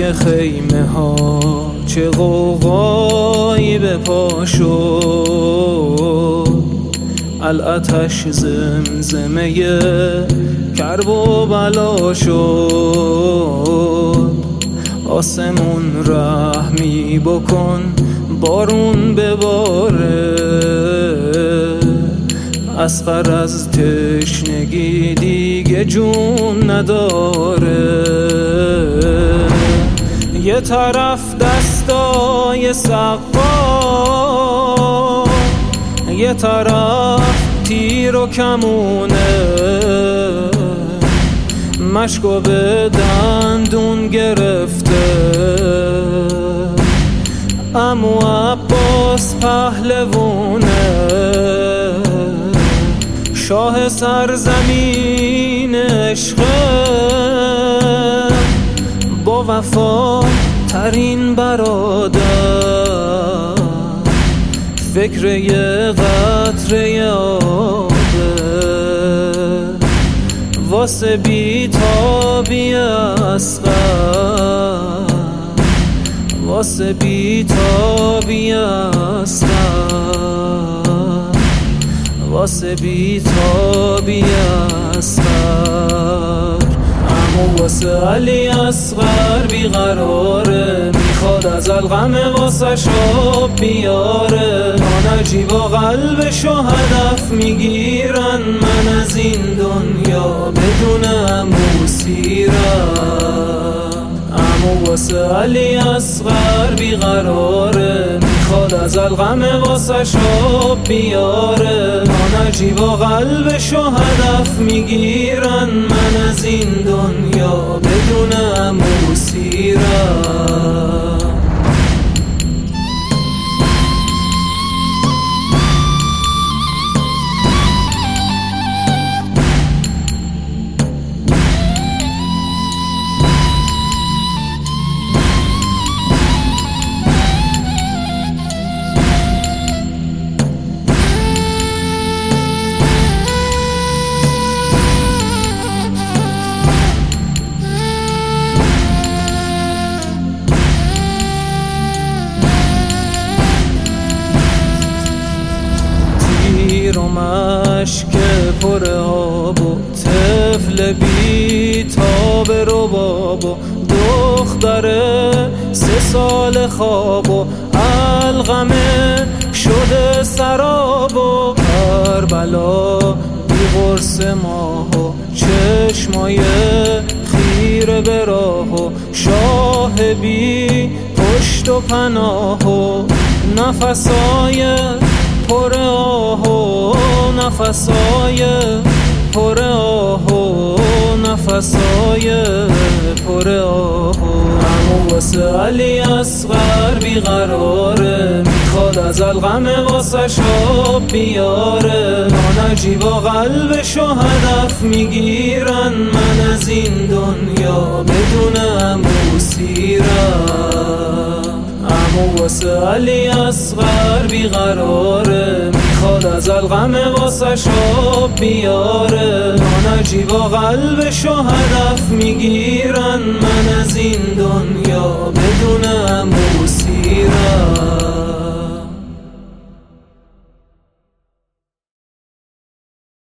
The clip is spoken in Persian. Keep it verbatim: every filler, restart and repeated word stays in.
توی خیمه ها چه غوغایی به پا شد، الاتش زمزمه کرب و بلا شد. آسمون رحمی بکن بارون بباره، اصغر از تشنگی دیگه جون نداره. یه طرف دستای سقا، یه طرف تیر و کمونه، مشکو به دندون گرفته. عمو عباس پهلوونه، شاه سرزمین عشقه، با وفا ترین برادر، فکر یه قطره آبه، واسه بی‌تابی اصغر، واسه بی‌تابی اصغر، واسه بی‌تابی اصغر. اما واسه علی اصغر بیقراره، میخواد از الغم واسه شاب بیاره. نجیب و قلبشو هدف میگیرن، من از این دنیا بدون عمو سیرم. اما واسه علی اصغر بیقراره، میخواد از الغم واسه شاب بیاره. نجیب و قلبشو هدف میگیرن، من از این دنیا بدون عمو سیرم. مشک پر آب و طفل بی تاب رباب و دختر سه سال خواب و الغمه شده سراب و کربلا بی قرص ماه و چشمای خیره به راه و شاه بی پشت و پناه و نفسای پر آه و نفسای پر آه و نفسای پر آه. اما واسه علی اصغر بیقراره، میخواد از الغم واسه شاب بیاره. نجیب و قلبشو هدف میگیرن، من از این دنیا بدون عمو سیرم. اما واسه علی اصغر بیقراره، میخواد از الغم واسه شاب بیاره. نجیب و قلبشو هدف میگیرن، من از این دنیا